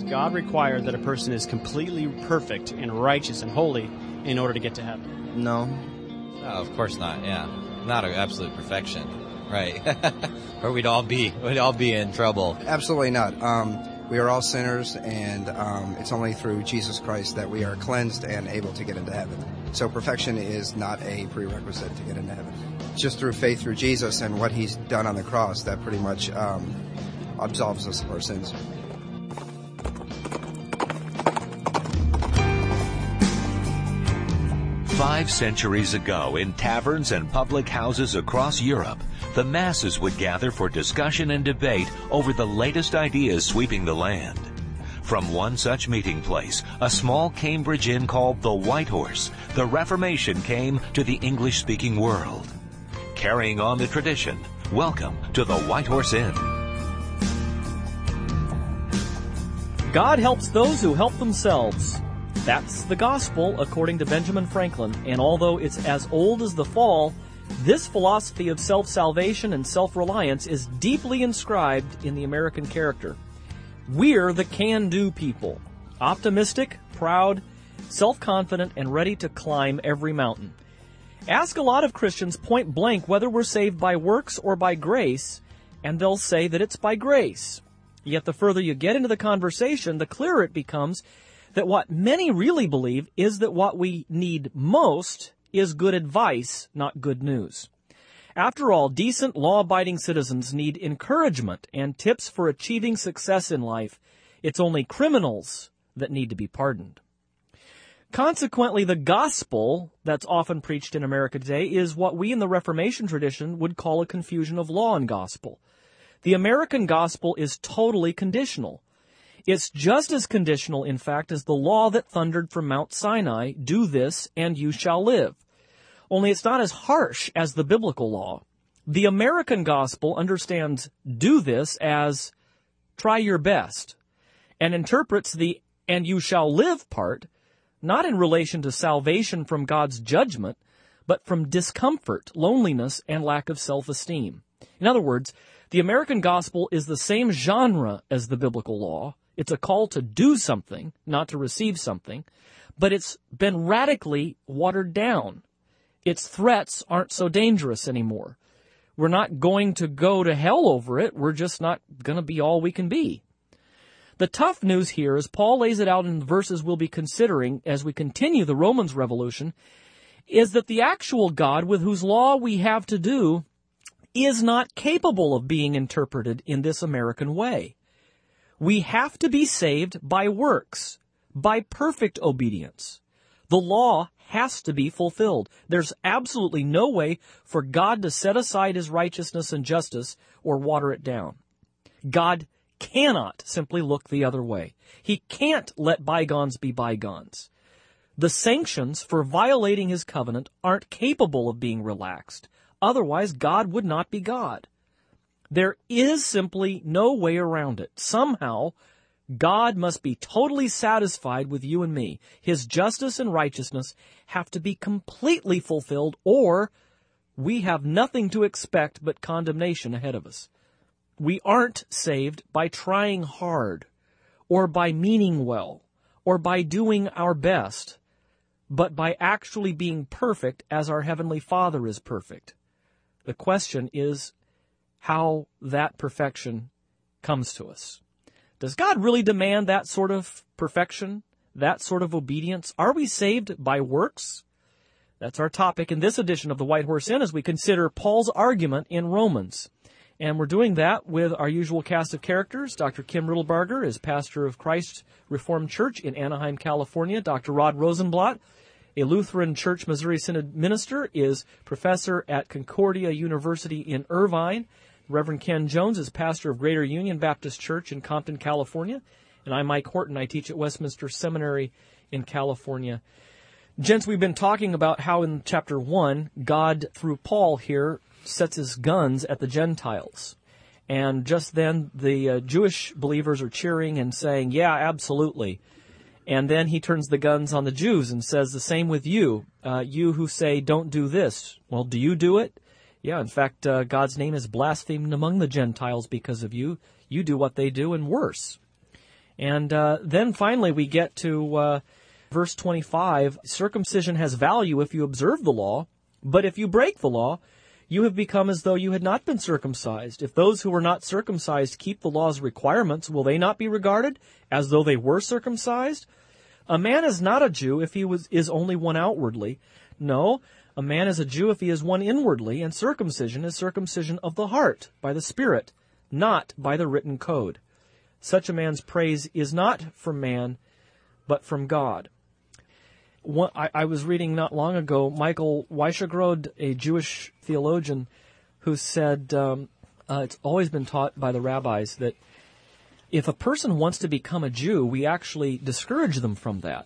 God require that a person is completely perfect and righteous and holy in order to get to heaven? No. No, of course not, yeah. Not an absolute perfection, right? Or we'd all be in trouble. Absolutely not. We are all sinners, and it's only through Jesus Christ that we are cleansed and able to get into heaven. So perfection is not a prerequisite to get into heaven. Just through faith through Jesus and what he's done on the cross, that pretty much absolves us of our sins. Five centuries ago, in taverns and public houses across Europe, the masses would gather for discussion and debate over the latest ideas sweeping the land. From one such meeting place, a small Cambridge inn called the White Horse, the Reformation came to the English-speaking world. Carrying on the tradition, welcome to the White Horse Inn. God helps those who help themselves. That's the gospel, according to Benjamin Franklin, and although it's as old as the fall, this philosophy of self-salvation and self-reliance is deeply inscribed in the American character. We're the can-do people, optimistic, proud, self-confident, and ready to climb every mountain. Ask a lot of Christians point blank whether we're saved by works or by grace, and they'll say that it's by grace. Yet the further you get into the conversation, the clearer it becomes that what many really believe is that what we need most is good advice, not good news. After all, decent, law-abiding citizens need encouragement and tips for achieving success in life. It's only criminals that need to be pardoned. Consequently, the gospel that's often preached in America today is what we in the Reformation tradition would call a confusion of law and gospel. The American gospel is totally conditional. It's just as conditional, in fact, as the law that thundered from Mount Sinai, do this and you shall live. Only it's not as harsh as the biblical law. The American gospel understands do this as try your best and interprets the and you shall live part not in relation to salvation from God's judgment, but from discomfort, loneliness, and lack of self-esteem. In other words, the American gospel is the same genre as the biblical law. It's a call to do something, not to receive something, but it's been radically watered down. Its threats aren't so dangerous anymore. We're not going to go to hell over it. We're just not going to be all we can be. The tough news here, as Paul lays it out in the verses we'll be considering as we continue the Romans Revolution, is that the actual God with whose law we have to do is not capable of being interpreted in this American way. We have to be saved by works, by perfect obedience. The law has to be fulfilled. There's absolutely no way for God to set aside his righteousness and justice or water it down. God cannot simply look the other way. He can't let bygones be bygones. The sanctions for violating his covenant aren't capable of being relaxed. Otherwise, God would not be God. There is simply no way around it. Somehow, God must be totally satisfied with you and me. His justice and righteousness have to be completely fulfilled, or we have nothing to expect but condemnation ahead of us. We aren't saved by trying hard, or by meaning well, or by doing our best, but by actually being perfect as our Heavenly Father is perfect. The question is how that perfection comes to us. Does God really demand that sort of perfection, that sort of obedience? Are we saved by works? That's our topic in this edition of the White Horse Inn as we consider Paul's argument in Romans. And we're doing that with our usual cast of characters. Dr. Kim Riddlebarger is pastor of Christ Reformed Church in Anaheim, California. Dr. Rod Rosenblatt, a Lutheran Church Missouri Synod minister, is professor at Concordia University in Irvine. Reverend Ken Jones is pastor of Greater Union Baptist Church in Compton, California. And I'm Mike Horton. I teach at Westminster Seminary in California. Gents, we've been talking about how in chapter 1, God, through Paul here, sets his guns at the Gentiles. And just then, the Jewish believers are cheering and saying, yeah, absolutely. And then he turns the guns on the Jews and says, the same with you. You who say, don't do this. Well, do you do it? Yeah, in fact, God's name is blasphemed among the Gentiles because of you. You do what they do and worse. And then finally we get to verse 25. Circumcision has value if you observe the law, but if you break the law, you have become as though you had not been circumcised. If those who were not circumcised keep the law's requirements, will they not be regarded as though they were circumcised? A man is not a Jew if he is only one outwardly. No, a man is a Jew if he is one inwardly, and circumcision is circumcision of the heart, by the Spirit, not by the written code. Such a man's praise is not from man, but from God. I was reading not long ago Michael Weishagrod, a Jewish theologian, who said it's always been taught by the rabbis that if a person wants to become a Jew, we actually discourage them from that,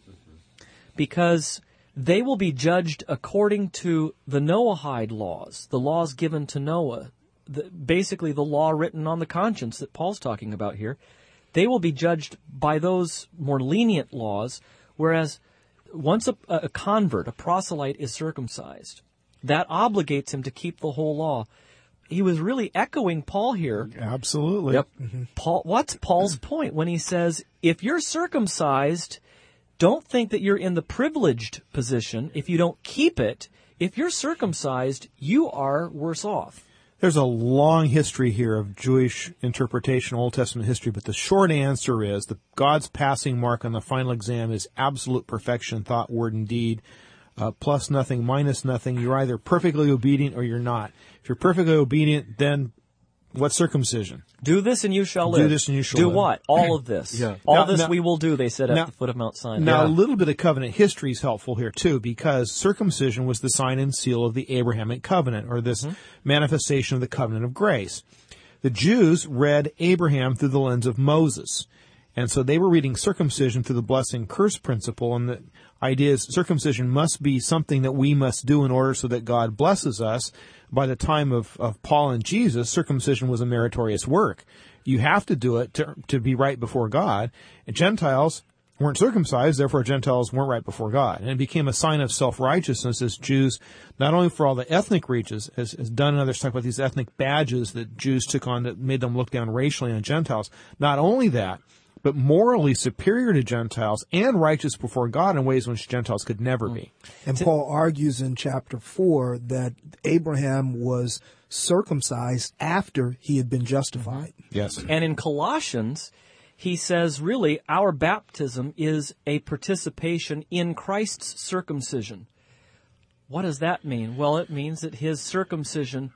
because they will be judged according to the Noahide laws, the laws given to Noah, basically the law written on the conscience that Paul's talking about here. They will be judged by those more lenient laws, whereas once a convert, a proselyte, is circumcised, that obligates him to keep the whole law. He was really echoing Paul here. Absolutely. Yep. What's Paul's point when he says, if you're circumcised, don't think that you're in the privileged position if you don't keep it. If you're circumcised, you are worse off. There's a long history here of Jewish interpretation, Old Testament history, but the short answer is that God's passing mark on the final exam is absolute perfection, thought, word, and deed, plus nothing, minus nothing. You're either perfectly obedient or you're not. If you're perfectly obedient, then what's circumcision? Do this and you shall live. Do this and you shall live. Do what? All of this. Yeah. All this we will do, they said at now, the foot of Mount Sinai. Now, a little bit of covenant history is helpful here, too, because circumcision was the sign and seal of the Abrahamic covenant, or this manifestation of the covenant of grace. The Jews read Abraham through the lens of Moses, and so they were reading circumcision through the blessing-curse principle, and the idea is circumcision must be something that we must do in order so that God blesses us. By the time of Paul and Jesus, circumcision was a meritorious work. You have to do it to be right before God. And Gentiles weren't circumcised, therefore Gentiles weren't right before God. And it became a sign of self-righteousness as Jews, not only for all the ethnic reaches, as Dunn and others talk about these ethnic badges that Jews took on that made them look down racially on Gentiles. Not only that, but morally superior to Gentiles and righteous before God in ways in which Gentiles could never be. And Paul argues in chapter 4 that Abraham was circumcised after he had been justified. Yes. And in Colossians, he says, really, our baptism is a participation in Christ's circumcision. What does that mean? Well, it means that his circumcision,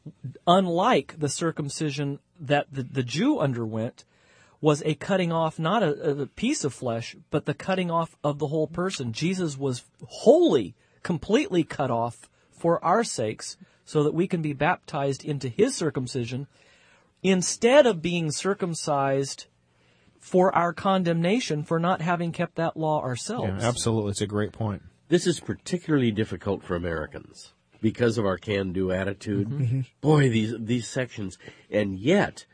unlike the circumcision that the Jew underwent, was a cutting off, not a piece of flesh, but the cutting off of the whole person. Jesus was wholly, completely cut off for our sakes so that we can be baptized into his circumcision instead of being circumcised for our condemnation for not having kept that law ourselves. Yeah, absolutely. It's a great point. This is particularly difficult for Americans because of our can-do attitude. Boy, these sections. And yet,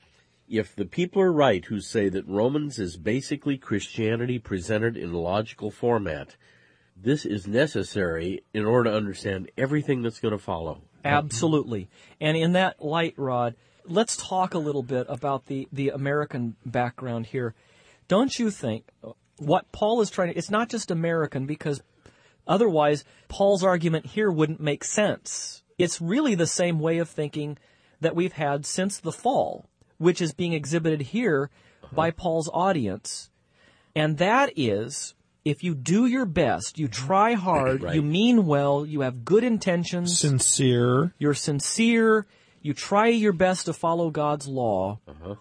if the people are right who say that Romans is basically Christianity presented in logical format, this is necessary in order to understand everything that's going to follow. Absolutely. And in that light, Rod, let's talk a little bit about the American background here. Don't you think what Paul is trying to, it's not just American, because otherwise Paul's argument here wouldn't make sense. It's really the same way of thinking that we've had since the fall, which is being exhibited here by Paul's audience. And that is, if you do your best, you try hard, you mean well, you have good intentions. You're sincere, you try your best to follow God's law.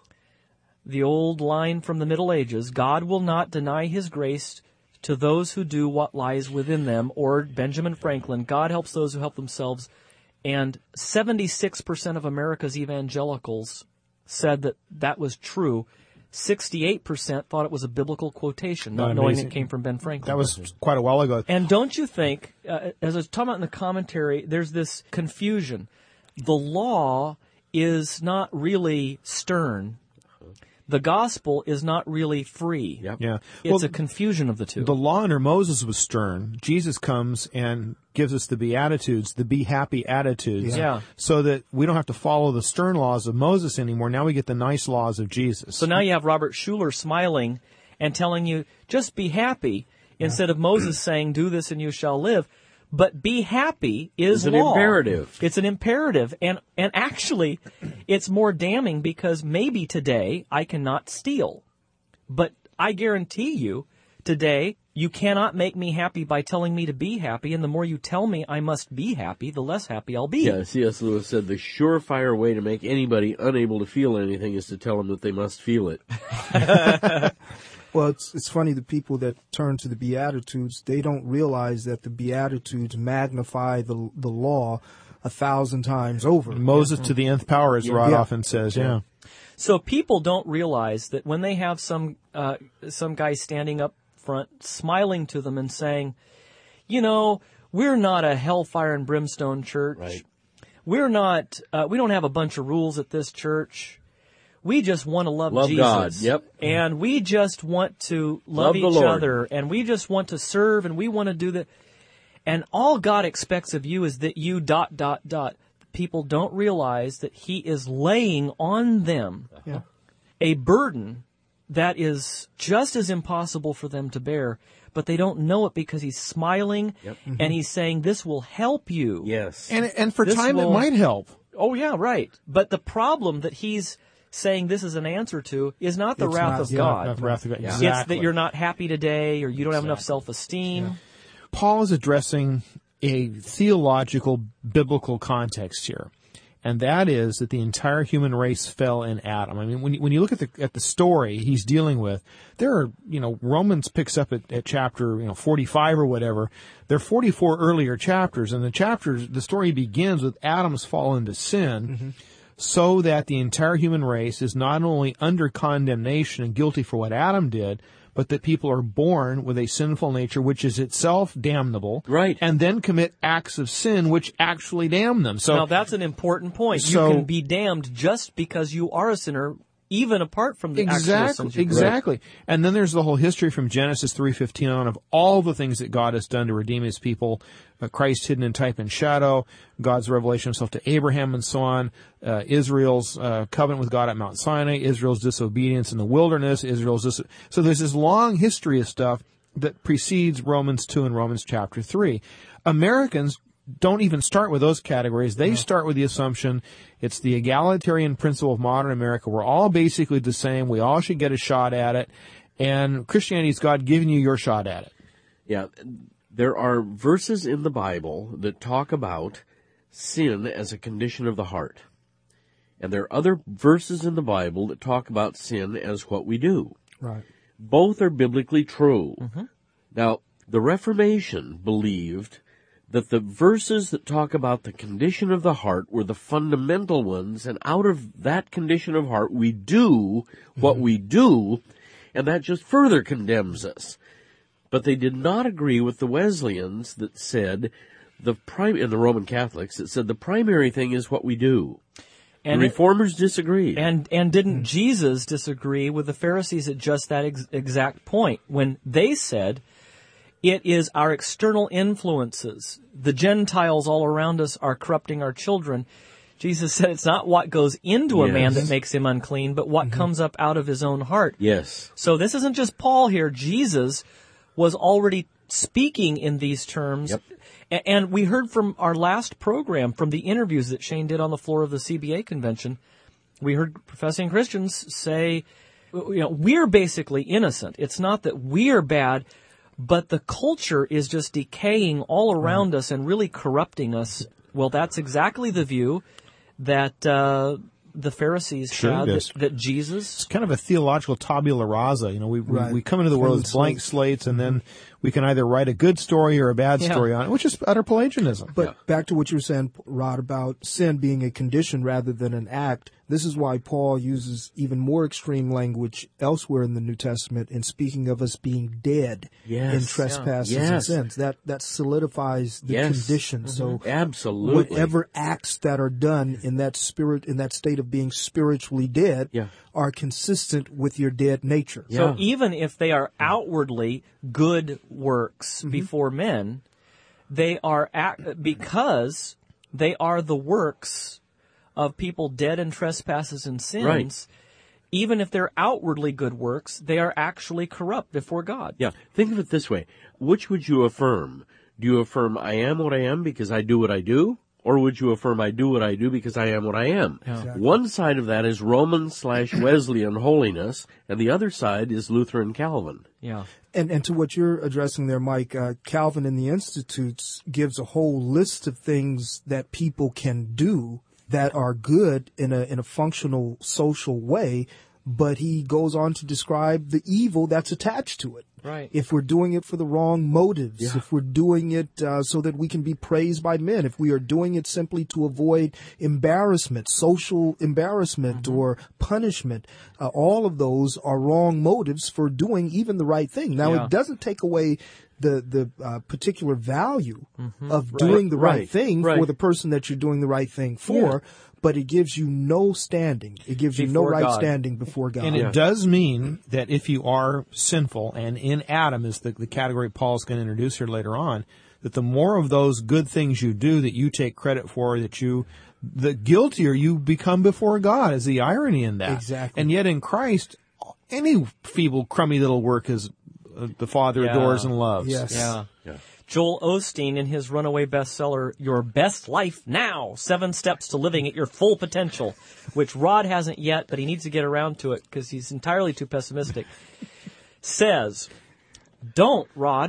The old line from the Middle Ages, God will not deny his grace to those who do what lies within them, or Benjamin Franklin, God helps those who help themselves. And 76% of America's evangelicals said that was true. 68% thought it was a biblical quotation, not knowing it came from Ben Franklin. That was quite a while ago. And don't you think, as I was talking about in the commentary, there's this confusion. The law is not really stern, the gospel is not really free. Yep. Yeah. It's a confusion of the two. The law under Moses was stern. Jesus comes and gives us the Beatitudes, the be happy attitudes. Yeah. So that we don't have to follow the stern laws of Moses anymore. Now we get the nice laws of Jesus. So now you have Robert Schuller smiling and telling you, just be happy, instead of Moses saying, do this and you shall live. But be happy is It's an law. imperative. It's an imperative. And actually, it's more damning because maybe today I cannot steal. But I guarantee you, today, you cannot make me happy by telling me to be happy. And the more you tell me I must be happy, the less happy I'll be. Yeah, C.S. Lewis said the surefire way to make anybody unable to feel anything is to tell them that they must feel it. Well, it's funny, the people that turn to the Beatitudes, they don't realize that the Beatitudes magnify the law 1,000 times over. Moses to the nth power, as Rod Yeah. often says, yeah. So people don't realize that when they have some guy standing up front smiling to them and saying, you know, we're not a hellfire and brimstone church. Right. We're not, we don't have a bunch of rules at this church. We just want to love Jesus. God, yep. And we just want to love the each Lord. other. And we just want to serve and we want to do that. And all God expects of you is that you ... People don't realize that He is laying on them Yeah. a burden that is just as impossible for them to bear, but they don't know it because He's smiling and He's saying, this will help you. Yes. And for This time it will- might help. Oh, yeah, right. But the problem that He's saying this is an answer to is not the It's wrath not- of yeah, God. Not the wrath of God. It's Exactly. that you're not happy today or you don't have enough self-esteem. Paul is addressing a theological, biblical context here, and that is that the entire human race fell in Adam. I mean, when you look at the story he's dealing with, there are, Romans picks up at chapter 45 or whatever. There are 44 earlier chapters, and the story begins with Adam's fall into sin. So that the entire human race is not only under condemnation and guilty for what Adam did, but that people are born with a sinful nature which is itself damnable, Right. and then commit acts of sin which actually damn them. So Now, that's an important point. So- You can be damned just because you are a sinner, even apart from the actual sins you commit. Exactly. And then there's the whole history from Genesis 3:15 on of all the things that God has done to redeem His people. Christ hidden in type and shadow, God's revelation of Himself to Abraham and so on, Israel's covenant with God at Mount Sinai, Israel's disobedience in the wilderness, so there's this long history of stuff that precedes Romans 2 and Romans chapter 3. Americans don't even start with those categories. They start with the assumption it's the egalitarian principle of modern America. We're all basically the same. We all should get a shot at it. And Christianity is God giving you your shot at it. Yeah, there are verses in the Bible that talk about sin as a condition of the heart. And there are other verses in the Bible that talk about sin as what we do. Right. Both are biblically true. Now, the Reformation believed that the verses that talk about the condition of the heart were the fundamental ones, and out of that condition of heart we do what we do, and that just further condemns us. But they did not agree with the Wesleyans that said, and the Roman Catholics that said the primary thing is what we do. And the Reformers disagreed. And didn't Jesus disagree with the Pharisees at just that exact point when they said it is our external influences, the Gentiles all around us are corrupting our children. Jesus said it's not what goes into a man that makes him unclean, but what comes up out of his own heart. Yes. So this isn't just Paul here. Jesus was already speaking in these terms. Yep. And we heard from our last program, from the interviews that Shane did on the floor of the CBA convention, we heard professing Christians say, we're basically innocent. It's not that we're bad, but the culture is just decaying all around us and really corrupting us. Well, that's exactly the view that the Pharisees had, that Jesus... It's kind of a theological tabula rasa. We come into the world with blank slates, and then we can either write a good story or a bad story on it, which is utter Pelagianism. But back to what you were saying, Rod, about sin being a condition rather than an act, This is why Paul uses even more extreme language elsewhere in the New Testament in speaking of us being dead in trespasses and sins. That solidifies the condition. So absolutely, whatever acts that are done in that state of being spiritually dead are consistent with your dead nature. So even if they are outwardly good works before men, they are because they are the works of people dead in trespasses and sins. Right. Even if they're outwardly good works, they are actually corrupt before God. Yeah. Think of it this way. Which would you affirm? Do you affirm I am what I am because I do what I do? Or would you affirm I do what I do because I am what I am? Yeah. Exactly. One side of that is Roman/Wesleyan holiness, and the other side is Lutheran Calvin. Yeah. And to what you're addressing there, Mike, Calvin in the Institutes gives a whole list of things that people can do that are good in a functional social way, but he goes on to describe the evil that's attached to it. Right. If we're doing it for the wrong motives, if we're doing it so that we can be praised by men, if we are doing it simply to avoid embarrassment, social embarrassment or punishment, all of those are wrong motives for doing even the right thing. Now, it doesn't take away the particular value of doing the right thing for the person that you're doing the right thing for, but it gives you no standing. It gives you no right standing before God. And it does mean that if you are sinful, and in Adam is the category Paul's going to introduce here later on, that the more of those good things you do that you take credit for, the guiltier you become before God, is the irony in that. Exactly. And yet in Christ, any feeble, crummy little work is the Father adores and loves. Yes. Yeah. Joel Osteen, in his runaway bestseller, Your Best Life Now, 7 Steps to Living at Your Full Potential, which Rod hasn't yet, but he needs to get around to it because he's entirely too pessimistic, says, don't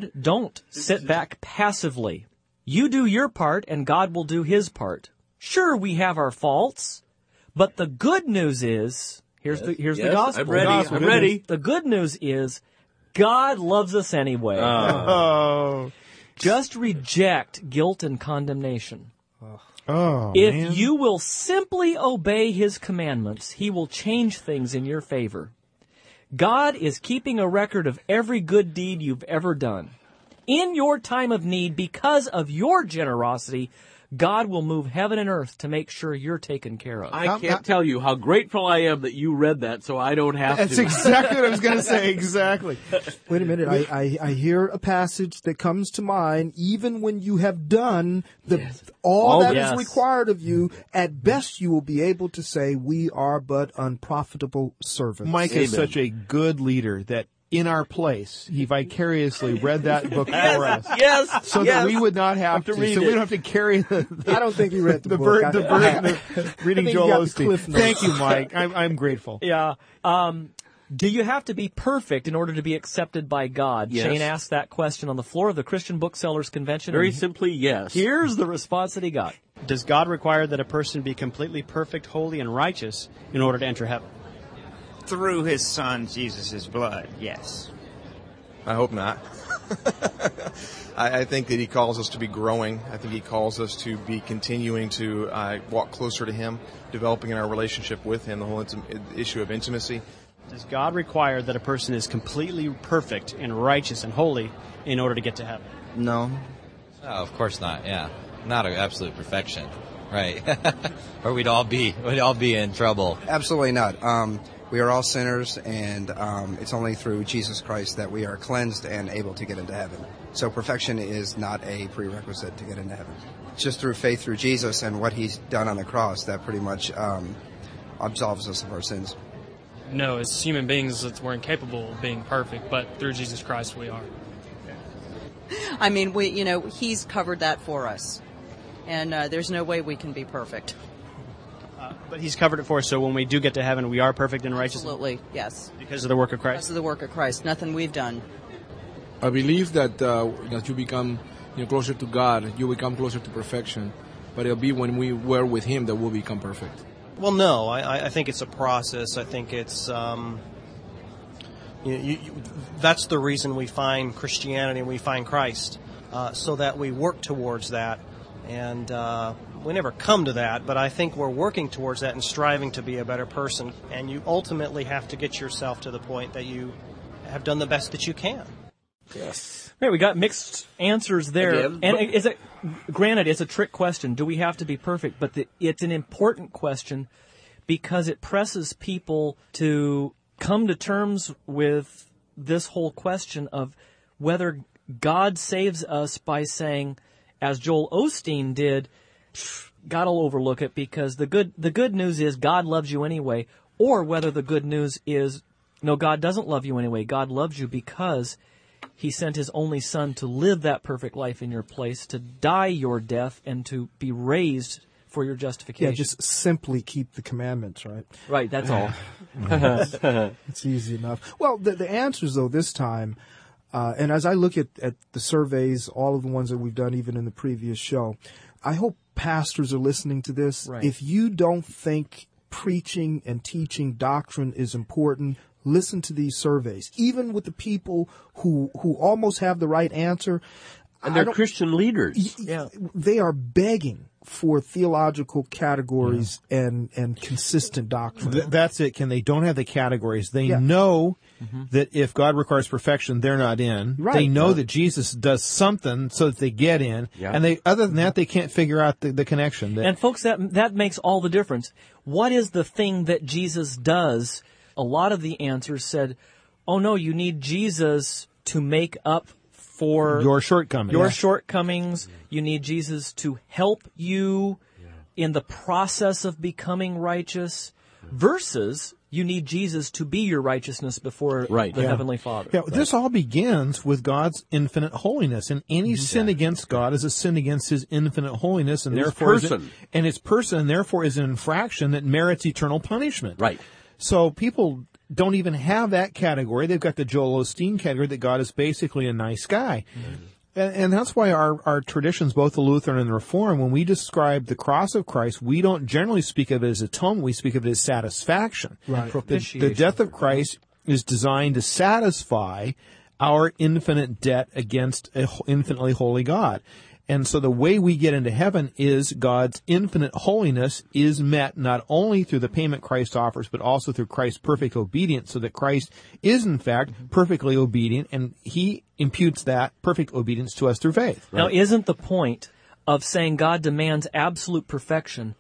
sit back passively. You do your part and God will do his part. Sure, we have our faults, but the good news is, here's the gospel. I'm ready. The good news is, God loves us anyway. Just reject guilt and condemnation. If you will simply obey his commandments, he will change things in your favor. God is keeping a record of every good deed you've ever done. In your time of need, because of your generosity, God will move heaven and earth to make sure you're taken care of. I can't tell you how grateful I am that you read that so I don't have That's to. exactly what I was going to say. Exactly. Wait a minute. I hear a passage that comes to mind. Even when you have done all that is required of you, at best you will be able to say, we are but unprofitable servants. Mike is such a good leader that in our place, he vicariously read that book for us. Yes. So that we would not have to read so we it. don't have to carry the I don't think he read the book. burden of reading Joel Osteen. Thank you, Mike. I'm grateful. Yeah. Do you have to be perfect in order to be accepted by God? Yes. Shane asked that question on the floor of the Christian Booksellers Convention. Very simply, yes. Here's the response that he got. Does God require that a person be completely perfect, holy, and righteous in order to enter heaven? Through his son, Jesus' blood, yes. I hope not. I think that he calls us to be growing. I think he calls us to be continuing to walk closer to him, developing in our relationship with him, the whole issue of intimacy. Does God require that a person is completely perfect and righteous and holy in order to get to heaven? No. Oh, of course not. Yeah, not an absolute perfection, right? Or we'd all be in trouble. Absolutely not. We are all sinners, and it's only through Jesus Christ that we are cleansed and able to get into heaven. So perfection is not a prerequisite to get into heaven. It's just through faith through Jesus and what he's done on the cross that pretty much absolves us of our sins. No, as human beings, we're incapable of being perfect, but through Jesus Christ we are. I mean, he's covered that for us, and there's no way we can be perfect. But he's covered it for us, so when we do get to heaven, we are perfect and righteous? Absolutely, yes. Because of the work of Christ? Because of the work of Christ, nothing we've done. I believe that as you become closer to God, you become closer to perfection. But it'll be when we're with him that we'll become perfect. Well, no, I think it's a process. I think it's that's the reason we find Christianity and we find Christ, so that we work towards that. And never come to that, but I think we're working towards that and striving to be a better person. And you ultimately have to get yourself to the point that you have done the best that you can. Yes. Right, we got mixed answers there. Again, and granted, it's a trick question. Do we have to be perfect? But it's an important question because it presses people to come to terms with this whole question of whether God saves us by saying, as Joel Osteen did, God will overlook it because the good news is God loves you anyway, or whether the good news is, no, God doesn't love you anyway. God loves you because He sent His only Son to live that perfect life in your place, to die your death, and to be raised for your justification. Yeah, just simply keep the commandments, right? Right, that's all. It's easy enough. Well, the answers, though, this time, and as I look at the surveys, all of the ones that we've done even in the previous show, I hope pastors are listening to this. Right. If you don't think preaching and teaching doctrine is important, listen to these surveys. Even with the people who almost have the right answer. And they're Christian leaders. Yeah. They are begging for theological categories and consistent doctrine. That's it, Ken. They don't have the categories. They know that if God requires perfection, they're not in. Right. They know that Jesus does something so that they get in. Yeah. And other than that, they can't figure out the connection. And folks, that makes all the difference. What is the thing that Jesus does? A lot of the answers said, oh no, you need Jesus to make up for your shortcomings. Shortcomings. You need Jesus to help you in the process of becoming righteous, versus you need Jesus to be your righteousness before the Heavenly Father. Yeah, this all begins with God's infinite holiness, and any sin against God is a sin against His infinite holiness, and therefore it's person, and therefore is an infraction that merits eternal punishment. Right. So people don't even have that category. They've got the Joel Osteen category that God is basically a nice guy. And that's why our traditions, both the Lutheran and the Reformed, when we describe the cross of Christ, we don't generally speak of it as atonement. We speak of it as satisfaction. Right. The death of Christ is designed to satisfy our infinite debt against an infinitely holy God. And so the way we get into heaven is God's infinite holiness is met not only through the payment Christ offers, but also through Christ's perfect obedience, so that Christ is, in fact, perfectly obedient, and He imputes that perfect obedience to us through faith. Now, isn't the point of saying God demands absolute perfection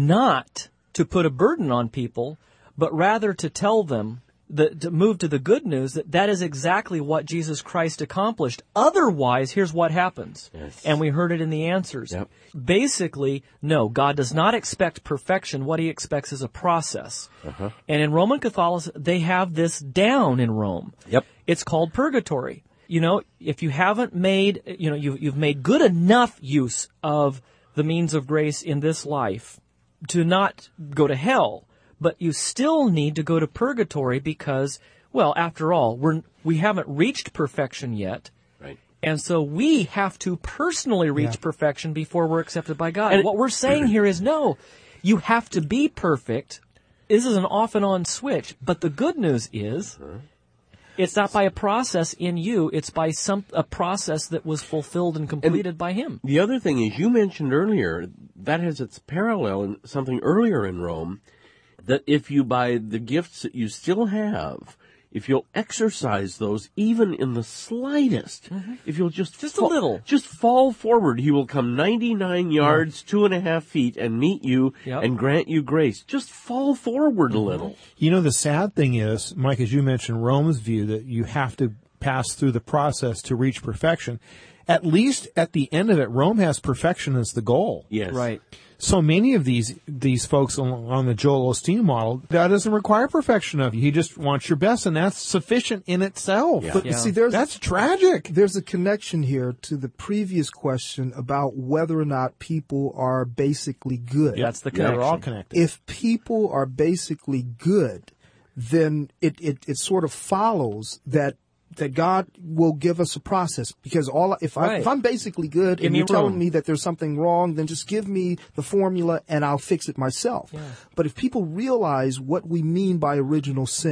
not to put a burden on people, but rather to tell them, to move to the good news, that is exactly what Jesus Christ accomplished. Otherwise, here's what happens. Yes. And we heard it in the answers. Yep. Basically, no, God does not expect perfection. What He expects is a process. And in Roman Catholicism, they have this down in Rome. Yep. It's called purgatory. You know, if you haven't made, you've made good enough use of the means of grace in this life to not go to hell, but you still need to go to purgatory because, well, after all, we haven't reached perfection yet. Right. And so we have to personally reach perfection before we're accepted by God. And what we're saying here is, no, you have to be perfect. This is an off and on switch. But the good news is, it's not by a process in you, it's by a process that was fulfilled and completed by Him. The other thing is, you mentioned earlier, that has its parallel in something earlier in Rome, that if you, by the gifts that you still have, if you'll exercise those even in the slightest, if you'll just a little, just fall forward, He will come 99 yards, 2.5 feet, and meet you and grant you grace. Just fall forward a little. You know, the sad thing is, Mike, as you mentioned, Rome's view that you have to pass through the process to reach perfection. At least at the end of it, Rome has perfection as the goal. Yes. Right. So many of these folks on the Joel Osteen model, God doesn't require perfection of you. He just wants your best, and that's sufficient in itself. Yeah. But see, that's tragic. There's a connection here to the previous question about whether or not people are basically good. That's the connection. They're all connected. If people are basically good, then it sort of follows that God will give us a process, because if I'm basically good and you're telling me that there's something wrong, then just give me the formula and I'll fix it myself. Yeah. But if people realize what we mean by original sin,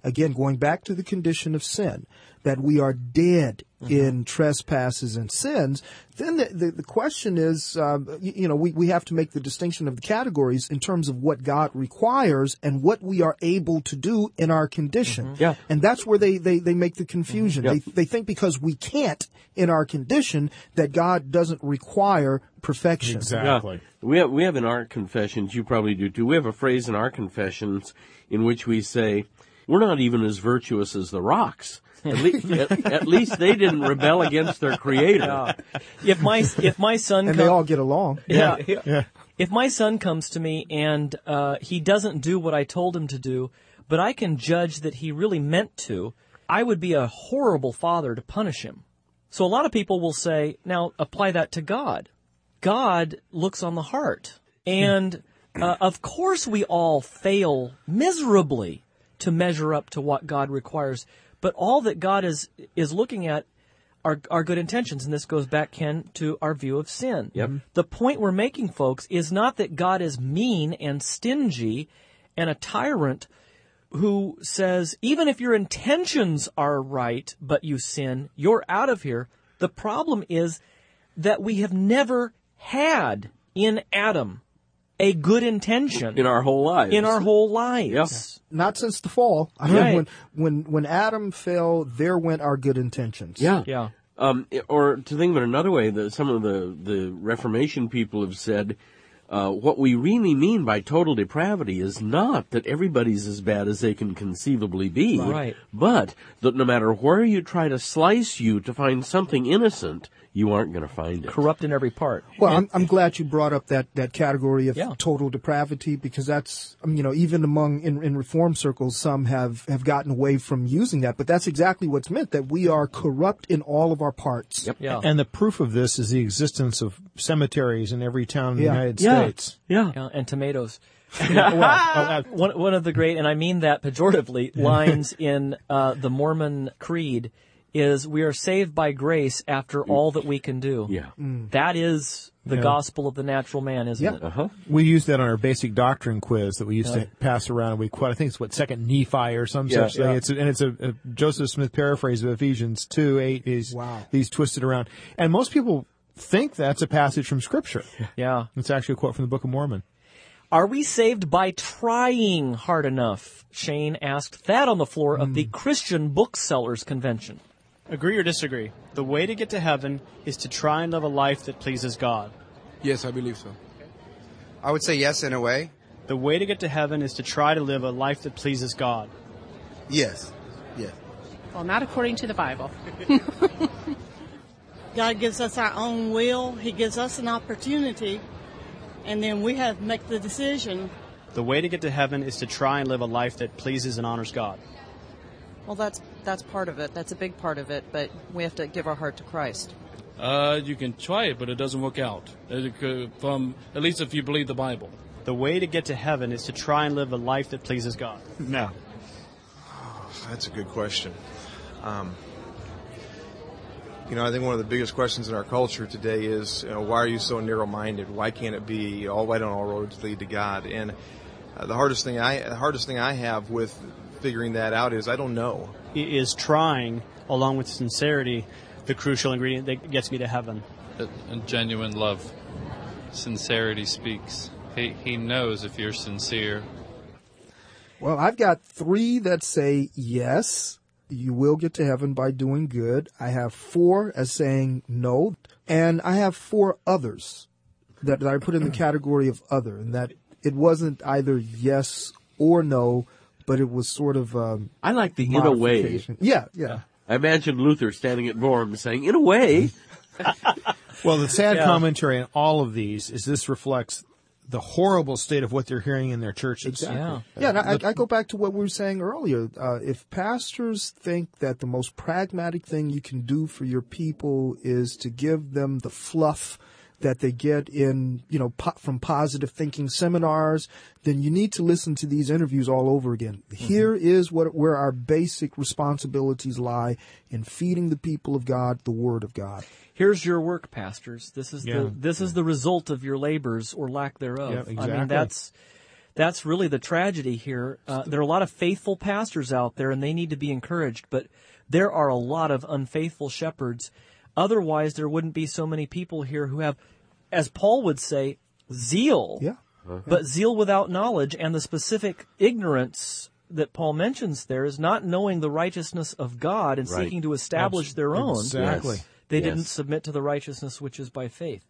again, going back to the condition of sin, that we are dead in trespasses and sins, then the question is, we have to make the distinction of the categories in terms of what God requires and what we are able to do in our condition. Yeah. And that's where they make the confusion. Yeah. They think because we can't in our condition that God doesn't require perfection. Exactly. Yeah. We have in our confessions, you probably do too, we have a phrase in our confessions in which we say, we're not even as virtuous as the rocks. At least they didn't rebel against their creator. Yeah. If my son and they all get along. Yeah. If my son comes to me and he doesn't do what I told him to do, but I can judge that he really meant to, I would be a horrible father to punish him. So a lot of people will say, now apply that to God. God looks on the heart. And of course we all fail miserably to measure up to what God requires. But all that God is looking at are good intentions, and this goes back, Ken, to our view of sin. Yep. The point we're making, folks, is not that God is mean and stingy and a tyrant who says, even if your intentions are right, but you sin, you're out of here. The problem is that we have never had in Adam a good intention in our whole lives. Yes. Not since the fall. I mean, when Adam fell, there went our good intentions. Yeah. Or to think of it another way, some of the Reformation people have said, what we really mean by total depravity is not that everybody's as bad as they can conceivably be, right? But that no matter where you try to slice you to find something innocent, you aren't going to find it. Corrupt in every part. Well, I'm glad you brought up that category of total depravity, because that's, even in reform circles, some have gotten away from using that, but that's exactly what's meant, that we are corrupt in all of our parts. Yep. Yeah. And the proof of this is the existence of cemeteries in every town in the United States. Yeah, and tomatoes. One of the great, and I mean that pejoratively, lines in the Mormon Creed is, we are saved by grace after all that we can do. Yeah. That is the gospel of the natural man, isn't it? Uh-huh. We used that on our basic doctrine quiz that we used to pass around, and we quote, I think it's what, 2nd Nephi or some such thing. It's a Joseph Smith paraphrase of Ephesians 2:8. These twisted around. And most people think that's a passage from Scripture. Yeah. It's actually a quote from the Book of Mormon. Are we saved by trying hard enough? Shane asked that on the floor of the Christian Booksellers Convention. Agree or disagree? The way to get to heaven is to try and live a life that pleases God. Yes, I believe so. I would say yes in a way. The way to get to heaven is to try to live a life that pleases God. Yes. Yes. Well, not according to the Bible. God gives us our own will. He gives us an opportunity, and then we have to make the decision. The way to get to heaven is to try and live a life that pleases and honors God. Well, that's part of it. That's a big part of it, but we have to give our heart to Christ. You can try it, but it doesn't work out. From at least if you believe the Bible. The way to get to heaven is to try and live a life that pleases God. No. That's a good question. I think one of the biggest questions in our culture today is, why are you so narrow-minded? Why can't it be why don't all roads lead to God? And the hardest thing I have with figuring that out is I don't know. Is trying, along with sincerity, the crucial ingredient that gets me to heaven. And genuine love. Sincerity speaks. He knows if you're sincere. Well, I've got 3 that say yes, you will get to heaven by doing good. I have 4 as saying no, and I have 4 others that I put in the category of other, and that it wasn't either yes or no, but it was sort of I like the in a way. Yeah. I imagine Luther standing at Worms saying, in a way. Well, the sad commentary on all of these is this reflects the horrible state of what they're hearing in their churches. Exactly. And I go back to what we were saying earlier. If pastors think that the most pragmatic thing you can do for your people is to give them the fluff that they get in, from positive thinking seminars, then you need to listen to these interviews all over again. Mm-hmm. Here is where our basic responsibilities lie in feeding the people of God the Word of God. Here's your work, pastors. This is the result of your labors or lack thereof. Yeah, exactly. I mean, That's really the tragedy here. There are a lot of faithful pastors out there, and they need to be encouraged, but there are a lot of unfaithful shepherds. Otherwise, there wouldn't be so many people here who have, as Paul would say, zeal, but zeal without knowledge, and the specific ignorance that Paul mentions there is not knowing the righteousness of God and seeking to establish their own. Exactly. They didn't submit to the righteousness which is by faith.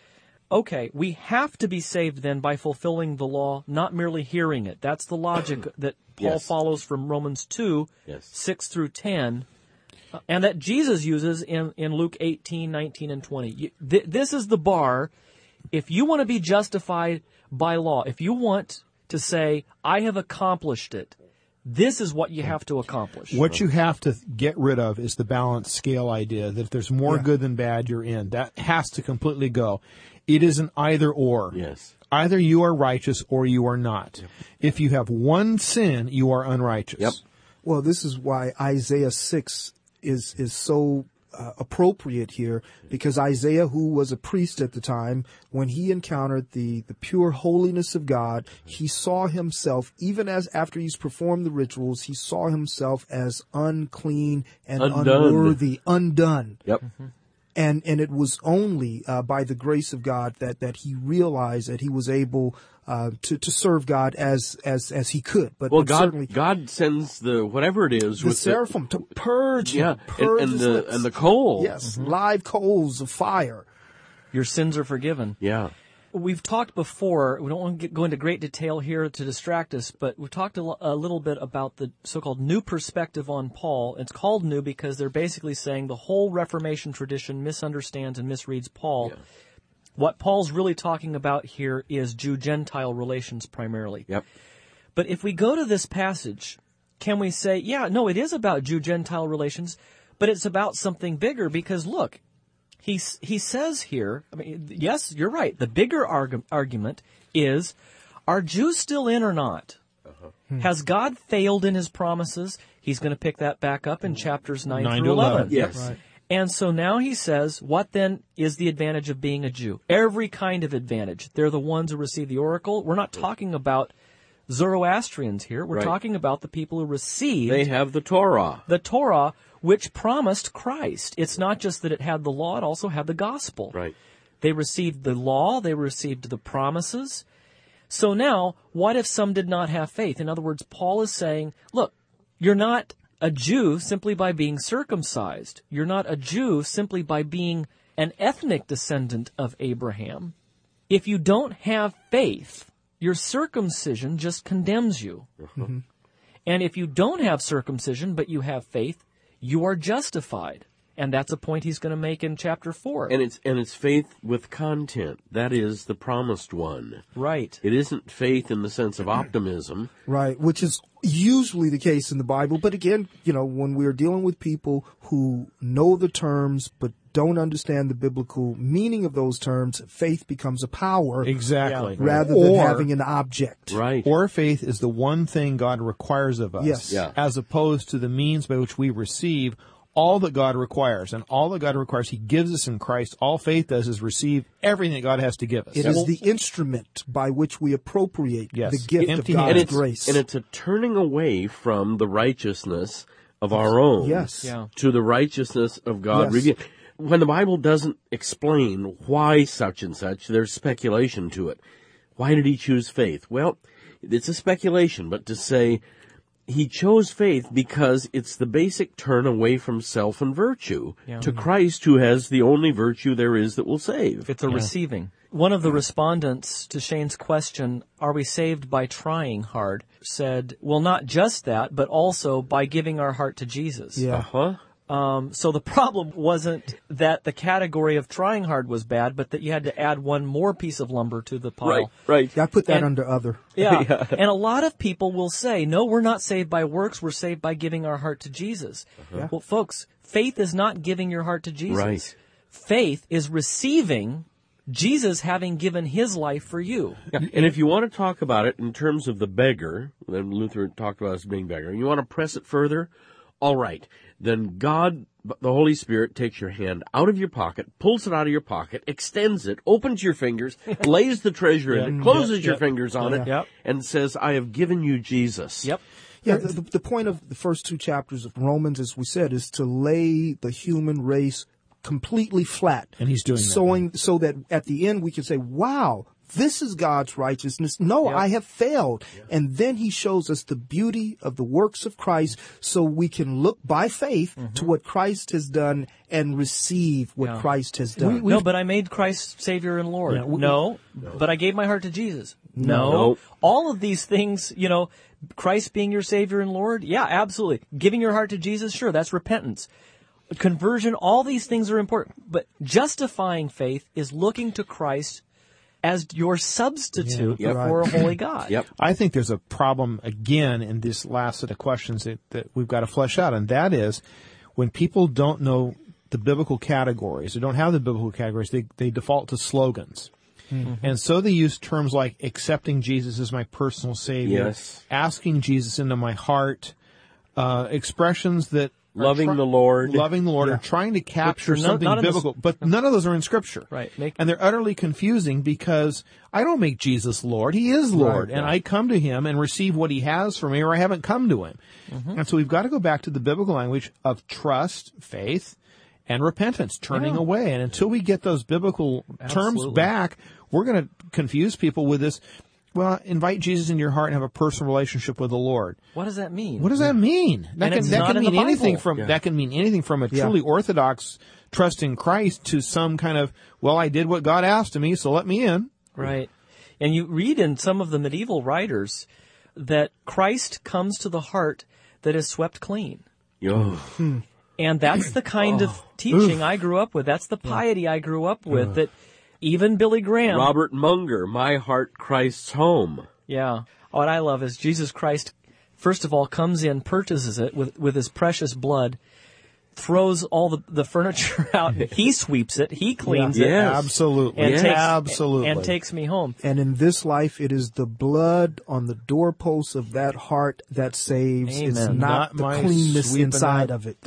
Okay, we have to be saved then by fulfilling the law, not merely hearing it. That's the logic that Paul follows from Romans 2, 6 through 10, and that Jesus uses in Luke 18, 19, and 20. This is the bar. If you want to be justified by law, if you want to say, I have accomplished it, this is what you have to accomplish. What you have to get rid of is the balanced scale idea that if there's more good than bad, you're in. That has to completely go. It is an either or. Yes. Either you are righteous or you are not. Yep. If you have one sin, you are unrighteous. Yep. Well, this is why Isaiah 6 is so appropriate here, because Isaiah, who was a priest at the time, when he encountered the pure holiness of God, he saw himself, even as after he's performed the rituals, he saw himself as unclean and unworthy, undone. Yep. And it was only by the grace of God that he realized that he was able to serve God as he could. But God sends the whatever it is the with seraphim to purge him, and the coals. Yes, live coals of fire. Your sins are forgiven. Yeah. We've talked before, we don't want to go into great detail here to distract us, but we've talked a little bit about the so-called new perspective on Paul. It's called new because they're basically saying the whole Reformation tradition misunderstands and misreads Paul. Yeah. What Paul's really talking about here is Jew-Gentile relations primarily. Yep. But if we go to this passage, can we say, no, it is about Jew-Gentile relations, but it's about something bigger because, look, he says here, I mean, yes, you're right. The bigger argument is, are Jews still in or not? Has God failed in his promises? He's going to pick that back up in chapters 9 through 11. Yes. Right. And so now he says, what then is the advantage of being a Jew? Every kind of advantage. They're the ones who receive the oracle. We're not talking about Zoroastrians here. We're talking about the people who received... They have the Torah. The Torah, which promised Christ. It's not just that it had the law, it also had the gospel. Right. They received the law, they received the promises. So now, what if some did not have faith? In other words, Paul is saying, look, you're not a Jew simply by being circumcised. You're not a Jew simply by being an ethnic descendant of Abraham. If you don't have faith, your circumcision just condemns you. Mm-hmm. And if you don't have circumcision, but you have faith, you are justified. And that's a point he's going to make in chapter 4. And it's faith with content. That is the promised one. Right. It isn't faith in the sense of optimism. Right, which is usually the case in the Bible. But again, when we're dealing with people who know the terms but don't understand the biblical meaning of those terms, faith becomes a power. Exactly. Rather than having an object. Right. Or faith is the one thing God requires of us. Yes. Yeah. As opposed to the means by which we receive all that God requires. And all that God requires, He gives us in Christ. All faith does is receive everything that God has to give us. It is the instrument by which we appropriate the gift of Empty God's hands. grace. And it's a turning away from the righteousness of our own to the righteousness of God. Yes. When the Bible doesn't explain why such and such, there's speculation to it. Why did He choose faith? Well, it's a speculation, but to say He chose faith because it's the basic turn away from self and virtue to Christ, who has the only virtue there is that will save. It's a receiving. One of the respondents to Shane's question, are we saved by trying hard, said, well, not just that, but also by giving our heart to Jesus. Yeah. Uh-huh. So the problem wasn't that the category of trying hard was bad, but that you had to add one more piece of lumber to the pile. Right. I put that under other. Yeah. And a lot of people will say, no, we're not saved by works, we're saved by giving our heart to Jesus. Uh-huh. Well, folks, faith is not giving your heart to Jesus. Right. Faith is receiving Jesus having given His life for you. Yeah. And if you want to talk about it in terms of the beggar, then Luther talked about us being beggar, and you want to press it further, All right. Then God, the Holy Spirit, takes your hand out of your pocket, pulls it out of your pocket, extends it, opens your fingers, lays the treasure in it, closes your fingers on it, and says, I have given you Jesus. Yep. Yeah, the point of the first 2 chapters of Romans, as we said, is to lay the human race completely flat. And he's doing that. So that at the end we can say, wow, this is God's righteousness. No, I have failed. And then he shows us the beauty of the works of Christ so we can look by faith to what Christ has done and receive what Christ has done. No, but I made Christ Savior and Lord. Yeah, no, but I gave my heart to Jesus. No. All of these things, Christ being your Savior and Lord, yeah, absolutely. Giving your heart to Jesus, sure, that's repentance. Conversion, all these things are important. But justifying faith is looking to Christ as your substitute before a holy God. I think there's a problem, again, in this last set of questions that we've got to flesh out, and that is when people don't know the biblical categories, they don't have the biblical categories, they default to slogans. And so they use terms like accepting Jesus as my personal Savior, asking Jesus into my heart, expressions that loving the Lord, are trying to capture something biblical, but none of those are in Scripture. Right. And they're utterly confusing because I don't make Jesus Lord. He is Lord. And I come to him and receive what he has for me, or I haven't come to him. And so we've got to go back to the biblical language of trust, faith, and repentance, turning away. And until we get those biblical terms back, we're going to confuse people with this. Well, invite Jesus into your heart and have a personal relationship with the Lord. What does that mean? What does that mean? That can mean anything from a truly orthodox trust in Christ to some kind of, well, I did what God asked of me, so let me in. Right. And you read in some of the medieval writers that Christ comes to the heart that is swept clean. And that's the kind of teaching I grew up with. That's the piety I grew up with, that even Billy Graham. Robert Munger, My Heart, Christ's Home. Yeah. What I love is Jesus Christ, first of all, comes in, purchases it with his precious blood, throws all the furniture out. He sweeps it. He cleans it. Absolutely. And takes me home. And in this life, it is the blood on the doorposts of that heart that saves. Amen. It's not the cleanness inside of it.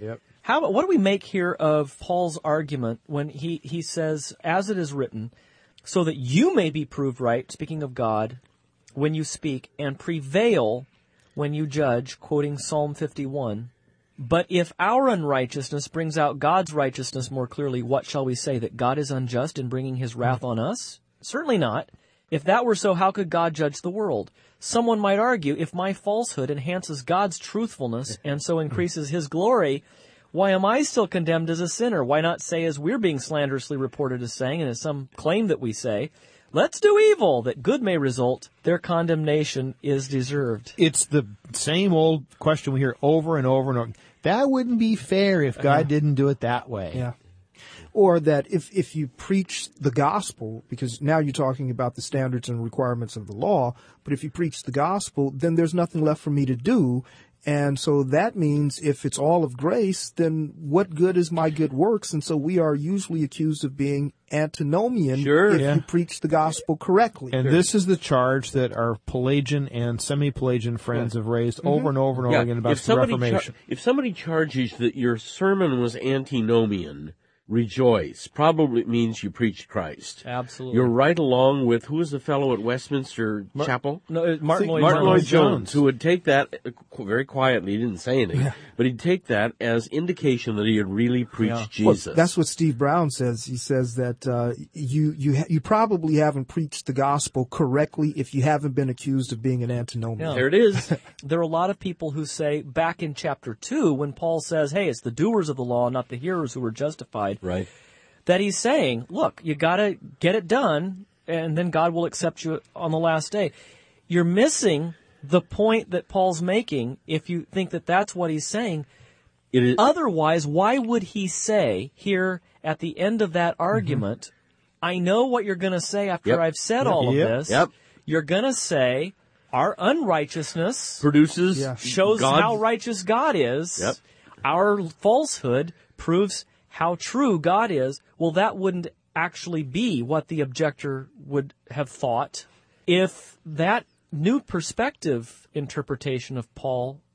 What do we make here of Paul's argument when he says, as it is written, so that you may be proved right, speaking of God, when you speak, and prevail when you judge, quoting Psalm 51. But if our unrighteousness brings out God's righteousness more clearly, what shall we say? That God is unjust in bringing his wrath on us? Certainly not. If that were so, how could God judge the world? Someone might argue, if my falsehood enhances God's truthfulness and so increases his glory, why am I still condemned as a sinner? Why not say, as we're being slanderously reported as saying, and as some claim that we say, let's do evil, that good may result. Their condemnation is deserved. It's the same old question we hear over and over and over. That wouldn't be fair if God didn't do it that way. Yeah. Or that if you preach the gospel, because now you're talking about the standards and requirements of the law, but if you preach the gospel, then there's nothing left for me to do. And so that means if it's all of grace, then what good is my good works? And so we are usually accused of being antinomian if you preach the gospel correctly. And this is the charge that our Pelagian and semi-Pelagian friends have raised over and over and over again about the Reformation. If somebody charges that your sermon was antinomian, rejoice. Probably means you preached Christ. Absolutely. You're right along with, who was the fellow at Westminster Chapel? No, Martin Lloyd Jones, who would take that very quietly, he didn't say anything, but he'd take that as indication that he had really preached Jesus. Well, that's what Steve Brown says. He says that you probably haven't preached the gospel correctly if you haven't been accused of being an antinomian. There it is. There are a lot of people who say, back in chapter 2, when Paul says, hey, it's the doers of the law, not the hearers who are justified, right, that he's saying, look, you got to get it done, and then God will accept you on the last day. You're missing the point that Paul's making if you think that that's what he's saying. Otherwise, why would he say here at the end of that argument, I know what you're going to say after I've said all of this. You're going to say, our unrighteousness shows how righteous God is. Our falsehood proves how true God is. Well, that wouldn't actually be what the objector would have thought if that new perspective interpretation of Paul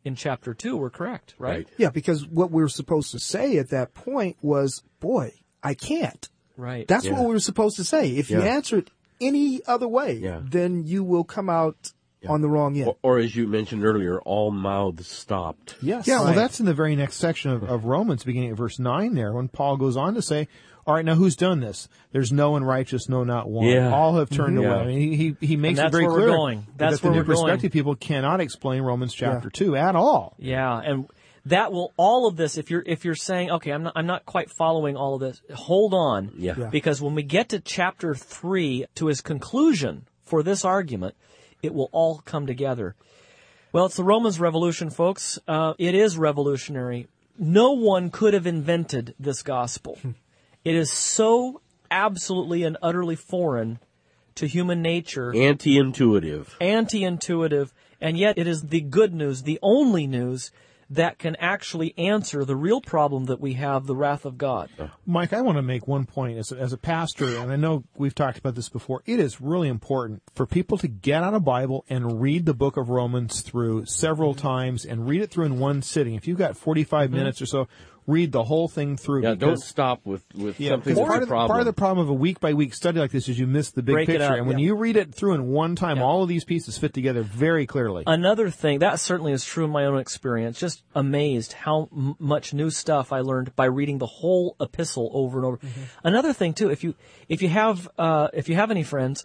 in chapter 2 were correct, right? Yeah, because what we were supposed to say at that point was, boy, I can't. Right. That's what we were supposed to say. If you answer it any other way, then you will come out on the wrong end. Or as you mentioned earlier, all mouths stopped. Yes. Yeah, well, that's in the very next section of Romans, beginning at verse 9 there, when Paul goes on to say, all right, now who's done this? There's no one righteous, no, not one. Yeah. All have turned away. I mean, he makes it very clear that the New Perspective people cannot explain Romans chapter 2 at all. Yeah, and that will, all of this, if you're saying, okay, I'm not quite following all of this, hold on. Yeah. Because when we get to chapter 3, to his conclusion for this argument, it will all come together. Well, it's the Romans Revolution, folks. It is revolutionary. No one could have invented this gospel. It is so absolutely and utterly foreign to human nature. Anti-intuitive. Anti-intuitive. And yet it is the good news, the only news that can actually answer the real problem that we have, the wrath of God. Mike, I want to make one point as a pastor, and I know we've talked about this before. It is really important for people to get out a Bible and read the book of Romans through several times and read it through in one sitting. If you've got 45 minutes or so, read the whole thing through. Yeah, don't stop with something that's a problem. Part of the problem of a week-by-week study like this is you miss the big picture. And when you read it through in one time, all of these pieces fit together very clearly. Another thing, that certainly is true in my own experience, just amazed how much new stuff I learned by reading the whole epistle over and over. Another thing, too, if you have any friends,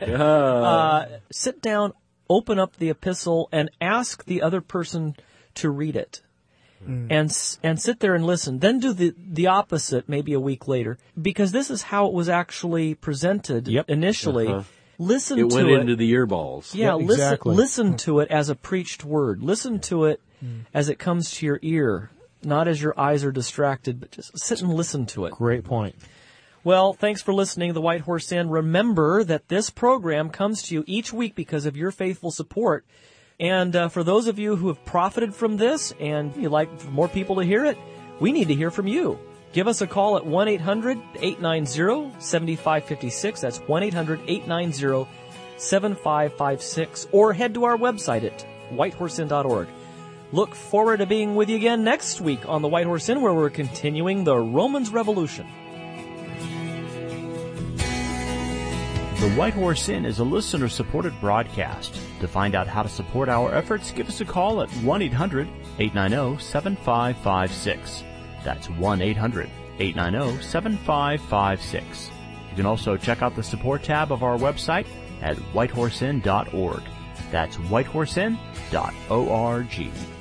sit down, open up the epistle, and ask the other person to read it. And sit there and listen. Then do the opposite maybe a week later, because this is how it was actually presented initially. Listen to it. It went into the earballs. Yeah, listen to it as a preached word. Listen to it as it comes to your ear, not as your eyes are distracted, but just sit and listen to it. Great point. Well, thanks for listening to The White Horse Inn. Remember that this program comes to you each week because of your faithful support. And for those of you who have profited from this and you'd like more people to hear it, we need to hear from you. Give us a call at 1-800-890-7556. That's 1-800-890-7556. Or head to our website at whitehorseinn.org. Look forward to being with you again next week on The White Horse Inn, where we're continuing the Romans Revolution. The White Horse Inn is a listener-supported broadcast. To find out how to support our efforts, give us a call at 1-800-890-7556. That's 1-800-890-7556. You can also check out the support tab of our website at whitehorseinn.org. That's whitehorseinn.org.